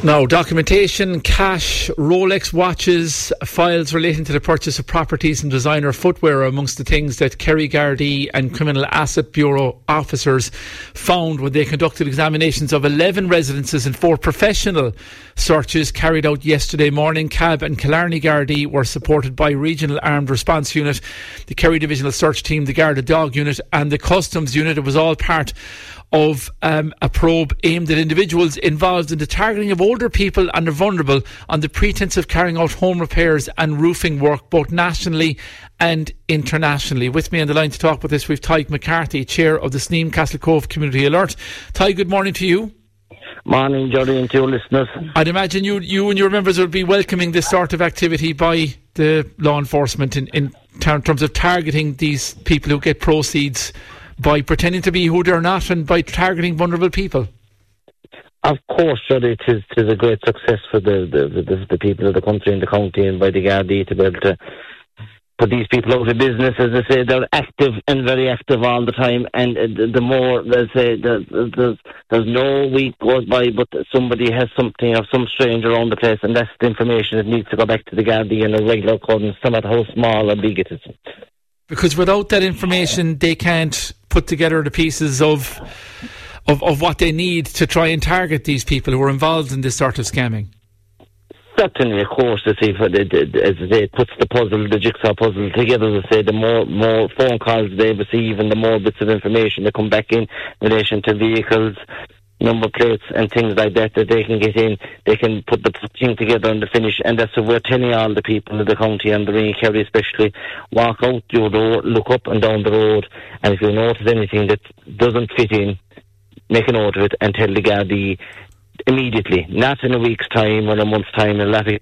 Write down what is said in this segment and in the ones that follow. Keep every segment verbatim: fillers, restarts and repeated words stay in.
Now, documentation, cash, Rolex watches, files relating to the purchase of properties and designer footwear are amongst the things that Kerry Gardaí and Criminal Asset Bureau officers found when they conducted examinations of eleven residences and four professional searches carried out yesterday morning. C A B and Killarney Gardaí were supported by Regional Armed Response Unit, the Kerry Divisional Search Team, the Garda Dog Unit and the Customs Unit. It was all part of um, a probe aimed at individuals involved in the targeting of older people and the vulnerable on the pretence of carrying out home repairs and roofing work both nationally and internationally. With me on the line to talk about this, we've Tadhg McCarthy, Chair of the Sneem Castle Cove Community Alert. Tadhg, good morning to you. Morning, Jody, and to your listeners. I'd imagine you you and your members would be welcoming this sort of activity by the law enforcement in, in terms of targeting these people who get proceeds by pretending to be who they're not and by targeting vulnerable people. Of course, Jody, it is, it is a great success for the, the, the, the people of the country and the county and by the Gardaí to be able to put these people out of business. As I say, they're active and very active all the time, and uh, the, the more, they say, the, the, the, there's no week goes by but somebody has something or some stranger around the place, and that's the information that needs to go back to the Gardaí in a regular accordance, no matter how small or big it is. Because without that information, they can't put together the pieces of, of of what they need to try and target these people who are involved in this sort of scamming. Certainly, of course, as I say, it puts the puzzle, the jigsaw puzzle together. As I say, the more more phone calls they receive and the more bits of information that come back in relation to vehicles, number plates and things like that that they can get in, they can put the thing together and the finish. And that's what we're telling all the people of the county and the Ring Kerry especially: walk out your door, look up and down the road, and if you notice anything that doesn't fit in, make a note of it and tell the Gardaí immediately, not in a week's time or a month's time, and let it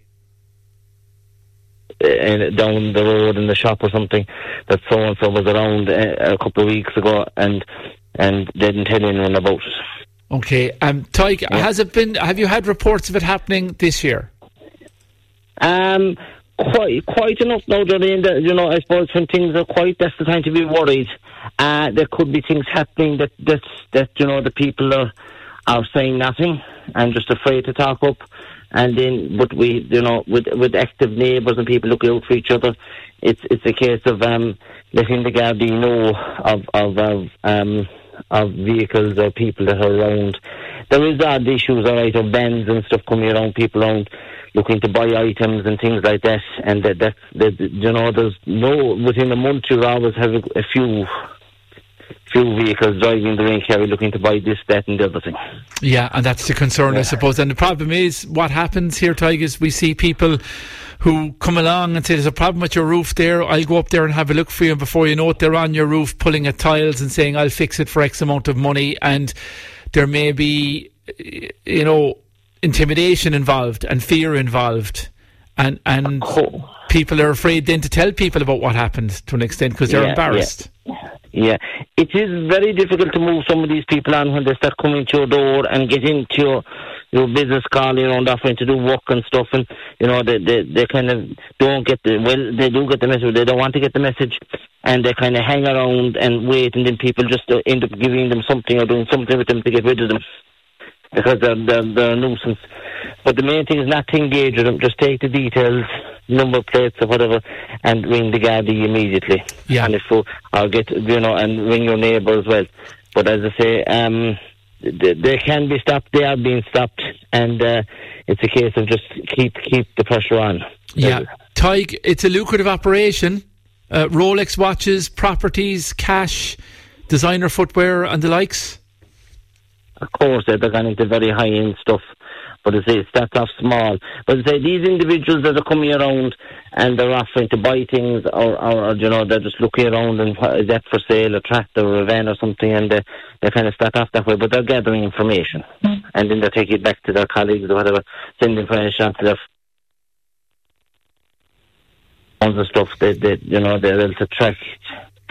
uh, down the road in the shop or something that so and so was around uh, a couple of weeks ago and and they didn't tell anyone about it. Okay, um, Tadhg, yeah. has it been? Have you had reports of it happening this year? Um, quite, quite enough now, Johnny. And, you know, I suppose when things are quiet, that's the time to be worried. Uh, there could be things happening that that that you know the people are are saying nothing and just afraid to talk up. And then, but we, you know, with with active neighbours and people looking out for each other, it's it's a case of um letting the Gardaí know of of of um. of vehicles or people that are around. There is odd issues, all right, of bands and stuff coming around, people around looking to buy items and things like that, and that, that, that you know, there's no, within a month you always have a, a few few vehicles driving the Ring Kerry looking to buy this, that and the other thing. Yeah, and that's the concern, yeah. I suppose. And the problem is, what happens here, Tadhg, is we see people who come along and say, there's a problem with your roof there, I'll go up there and have a look for you, and before you know it, they're on your roof pulling at tiles and saying, I'll fix it for X amount of money, and there may be, you know, intimidation involved and fear involved, and and oh. people are afraid then to tell people about what happened to an extent because they're yeah, embarrassed. Yeah. yeah, it is very difficult to move some of these people on when they start coming to your door and get into your your business calling around offering to do work and stuff, and you know they they, they kind of don't get the well they do get the message, they don't want to get the message, and they kind of hang around and wait, and then people just uh, end up giving them something or doing something with them to get rid of them because they're, they're, they're a nuisance. But the main thing is not to engage with them, just take the details, number plates or whatever, and ring the Gardaí immediately. Yeah. And if so, I'll get, you know, and ring your neighbour as well. But as I say, um, they, they can be stopped, they are being stopped, and uh, it's a case of just keep keep the pressure on. Yeah. Tadhg, it's a lucrative operation. Uh, Rolex watches, properties, cash, designer footwear and the likes. Of course, they're going into very high-end stuff. But as I say, it starts off small. But as I say, these individuals that are coming around and they're offering to buy things, or, or, or you know, they're just looking around and is that for sale, a tractor or a van or something, and they, they kind of start off that way. But they're gathering information. Mm. And then they take it back to their colleagues or whatever, send information on to their phones and stuff. They, they, you know, they're able to track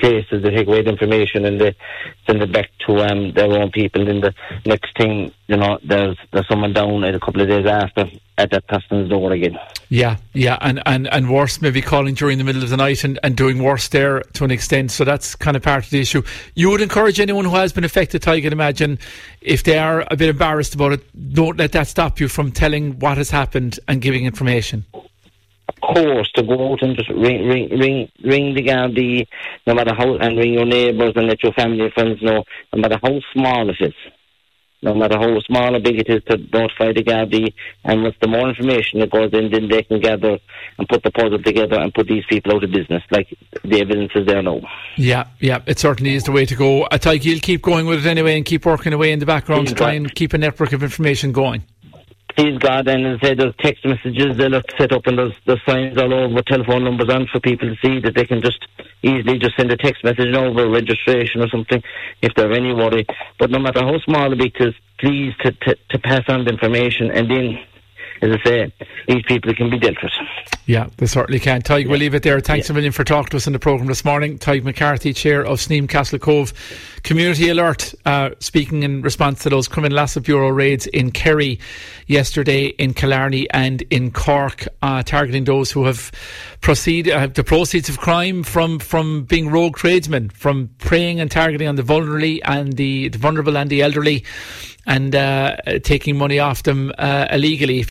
places, they take away the information and they send it back to um, their own people. And the next thing, you know, there's there's someone down a couple of days after at that person's door again. Yeah, yeah, and, and, and worse, maybe calling during the middle of the night and, and doing worse there to an extent. So that's kind of part of the issue. You would encourage anyone who has been affected, I can imagine, if they are a bit embarrassed about it, don't let that stop you from telling what has happened and giving information. Of course, to go out and just ring, ring, ring, ring the Gardaí, no matter how, and ring your neighbours and let your family and friends know, no matter how small it is. No matter how small or big it is, to notify the Gardaí, and with the more information that goes in, then they can gather and put the puzzle together and put these people out of business, like the evidence is there now. Yeah, yeah, it certainly is the way to go. I think you'll keep going with it anyway and keep working away in the background to try and keep a network of information going. Please God, and as I said, there's text messages they'll have set up, and there's, there's signs all over with telephone numbers on for people to see that they can just easily just send a text message over, registration or something, if they're any worry. But no matter how small or big it is, please to, to, to pass on the information, and then, as I say, these people can be dealt with. Yeah, they certainly can. Tig, yeah. We'll leave it there. Thanks yeah. a million for talking to us in the programme this morning. Tig McCarthy, Chair of Sneem Castle Cove Community Alert, uh, speaking in response to those Criminal Asset Bureau raids in Kerry yesterday, in Killarney and in Cork, uh, targeting those who have proceed, uh, the proceeds of crime from, from being rogue tradesmen, from preying and targeting on the vulnerable and the, the vulnerable and the elderly, and uh, taking money off them uh, illegally.